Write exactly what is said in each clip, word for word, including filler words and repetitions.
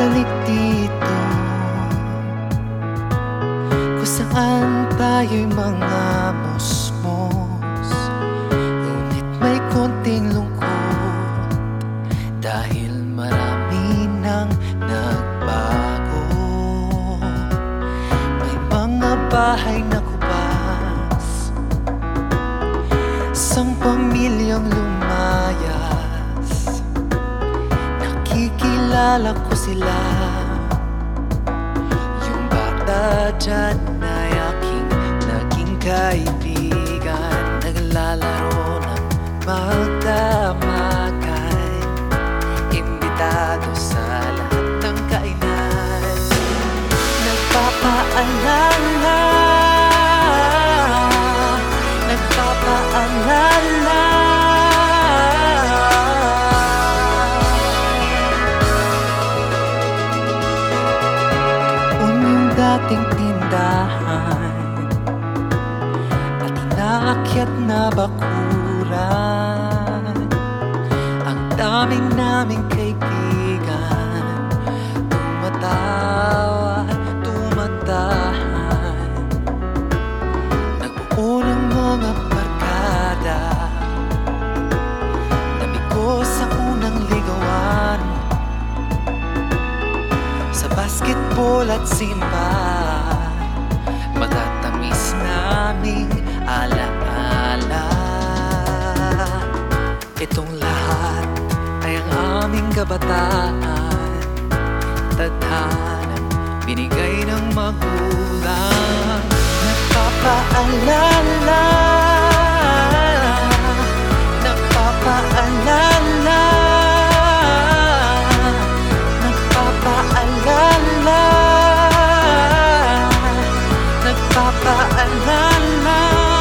babalik dito kung saan tayo'y mga mosmos. Ngunit may konting lungkot dahil marami nang nagbago. May mga bahay na kubas, isang pamilyang lumayas. Nakikilala ko sila, yung bata dyan ay aking naging kaibigan. Naglalaro ng magdamagan, imbitado sa lahat ng kainan. Nagpapaalala, nagpapaalala. Yung dating tindahan at inaakyat na bakuran, ang daming naming kaibigan, tumatawa, tumatahan. Nagbuo ng mga barkada, tabi ko sa unang ligawan, sa basketball at simbahan. Matatamis naming alaala. Itong lahat ay ang aming kabataan, tadhanang binigay ng magulang. Nagpapaalala, nagpapaalala, nagpapaalala, nagpapaalala.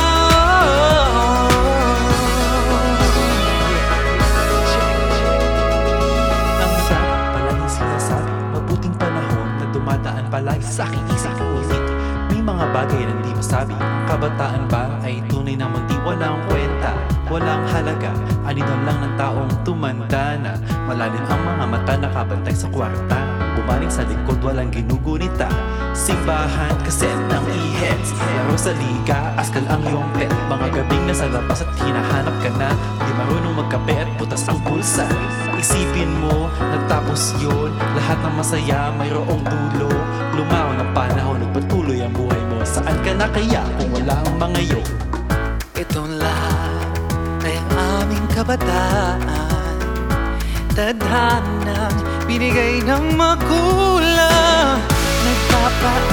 Ang sarap palaging sinasabi, mabuting panahon na dumadaan palagi sa aking isip. Ngunit may mga bagay na hindi masabi. Kabataan ba ay tunay na munti walang kwenta, walang halaga, anidan lang ng taong tumanda na. Malalim ang mga mata nakabantay sa kwarta, bumaling sa likod walang ginugunita. Simbahan, kaset ng e-heads, laro sa liga, askal ang iyong pet. Mga gabing nasa labas at hinahanap ka na, di marunong magkape at butas ang pulsa. Isipin mo, nagtapos yun, lahat ng masaya mayroong dulo. Lumaw ng panahon, nagpatuloy ang buhay mo. Saan ka na kaya kung wala ang mga yun? Itong lahat ay ang aming kabataan, tadhanang binigay ng magulang. Nagpapaalala,